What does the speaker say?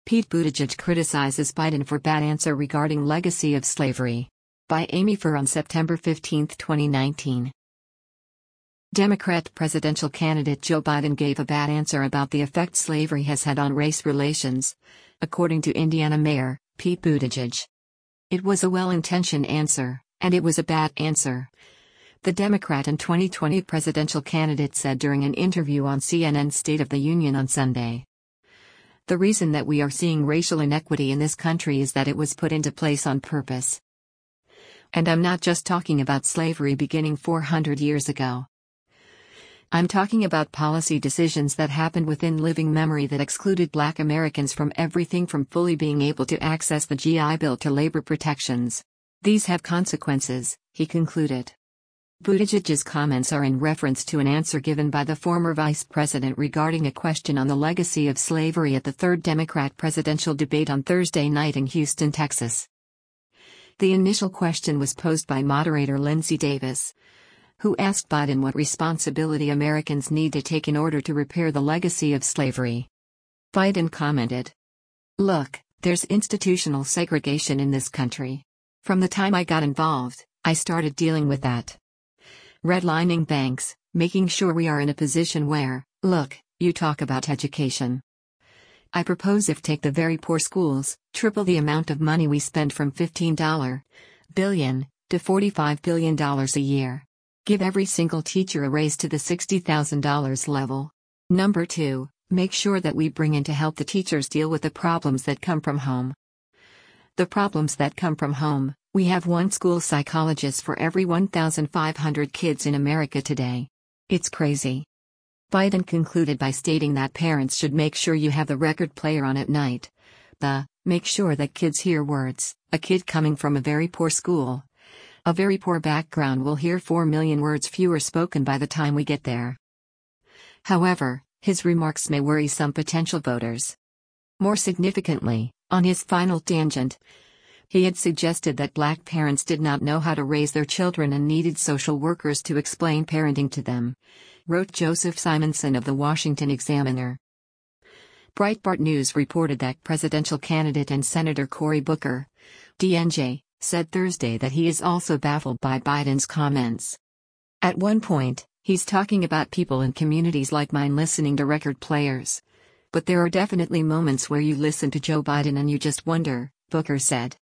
Pete Buttigieg criticizes Biden for bad answer regarding legacy of slavery. By Amy Furr on September 15, 2019. Democrat presidential candidate Joe Biden gave a bad answer about the effect slavery has had on race relations, according to Indiana Mayor Pete Buttigieg. It was a well-intentioned answer, and it was a bad answer, the Democrat and 2020 presidential candidate said during an interview on CNN's State of the Union on Sunday. The reason that we are seeing racial inequity in this country is that it was put into place on purpose. And I'm not just talking about slavery beginning 400 years ago. I'm talking about policy decisions that happened within living memory that excluded Black Americans from everything from fully being able to access the GI Bill to labor protections. These have consequences, he concluded. Buttigieg's comments are in reference to an answer given by the former vice president regarding a question on the legacy of slavery at the third Democrat presidential debate on Thursday night in Houston, Texas. The initial question was posed by moderator Lindsey Davis, who asked Biden what responsibility Americans need to take in order to repair the legacy of slavery. Biden commented, "Look, there's institutional segregation in this country. From the time I got involved, I started dealing with that. Redlining banks, making sure we are in a position where, look, you talk about education. I propose if take the very poor schools, triple the amount of money we spend from $15 billion to $45 billion a year. Give every single teacher a raise to the $60,000 level. Number 2, make sure that we bring in to help the teachers deal with the problems that come from home. The problems that come from home, we have one school psychologist for every 1,500 kids in America today. It's crazy." Biden concluded by stating that parents should make sure you have the record player on at night. Make sure that kids hear words. A kid coming from a very poor school, a very poor background will hear 4 million words fewer spoken by the time we get there. However, his remarks may worry some potential voters. More significantly, on his final tangent, he had suggested that Black parents did not know how to raise their children and needed social workers to explain parenting to them, wrote Joseph Simonson of the Washington Examiner. Breitbart News reported that presidential candidate and Senator Cory Booker, DNJ, said Thursday that he is also baffled by Biden's comments. At one point, he's talking about people in communities like mine listening to record players. But there are definitely moments where you listen to Joe Biden and you just wonder, Booker said.